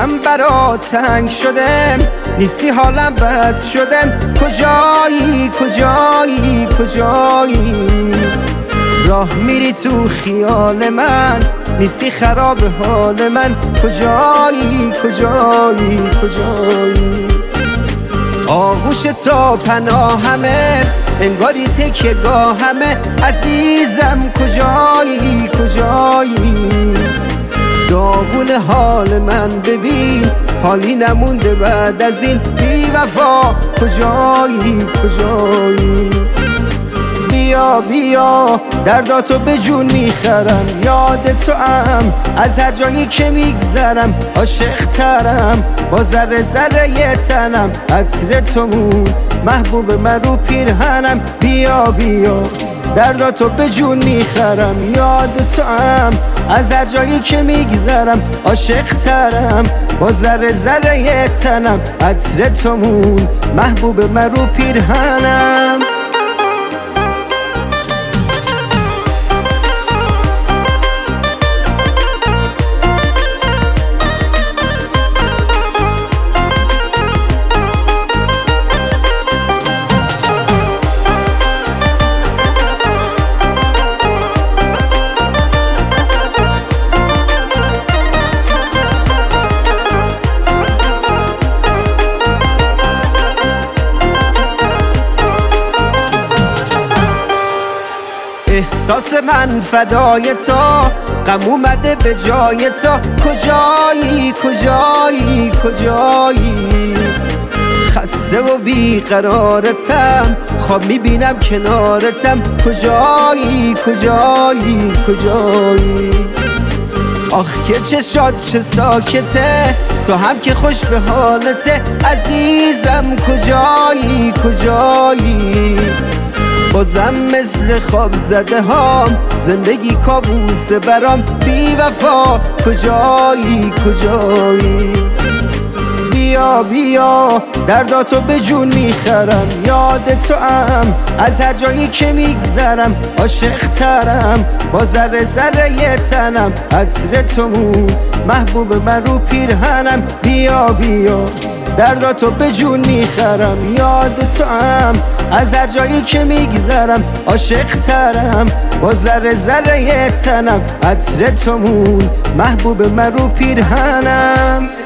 من برات تنگ شدم، نیستی حالم بد شدم. کجایی کجایی کجایی؟ راه میری تو خیال من، نیستی خراب حال من. کجایی کجایی کجایی؟ آغوش تا پناهمه، انگاری تکیه گاهمه. عزیزم کجایی کجایی؟ داغون حال من ببین، حالی نمونده بعد از این. بی وفا کجایی کجایی؟ بیا بیا درداتو به جون میخرم، یاد تو ام از هر جایی که میگذرم. عاشق ترم با ذره ذره تنم، عطر تو مون محبوب من رو پیرهنم. بیا بیا درداتو به جون میخرم، یاد تو ام از هر جایی که میگذرم. عاشق ترم با ذره ذره تنم، عطر تو مون محبوب من رو پیرهنم. احساس من فدای تو، غم اومده به جای تو. کجایی کجایی کجایی؟ خسته و بیقرارتم، خواب میبینم کنارتم. کجایی کجایی کجایی؟ آخ که چشات چه ساکته، تو هم که خوش به حالته. عزیزم کجایی کجایی؟ بازم مثل خواب زده هام، زندگی کابوس برام. بی وفا کجایی کجایی؟ بیا بیا درداتو به جون میخرم، یاد تو ام از هر جایی که میگذرم. عاشق ترم با ذره ذره تنم، عطر تو مون محبوب من رو پیرهنم. بیا بیا درداتو به جون میخرم، یاد تو ام از هر جایی که میگذرم. عاشق ترم با ذره ذره تنم، عطر تو مون محبوب من رو پیرهنم.